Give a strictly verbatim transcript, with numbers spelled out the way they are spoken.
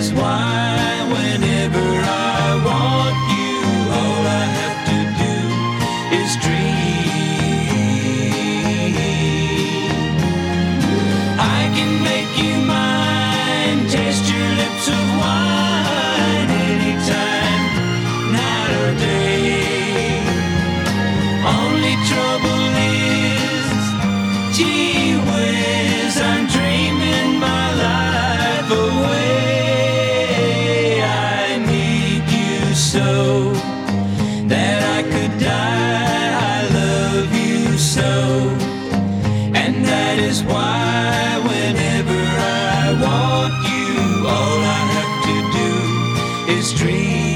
is why whenever I want you, all I have to do is dream. I can make you mine, taste your lips of wine anytime, night or day. Only trouble is, gee whiz, I'm dreaming my life away. I need you so that I could die. I love you so, and that is why whenever I want you, all I have to do is dream.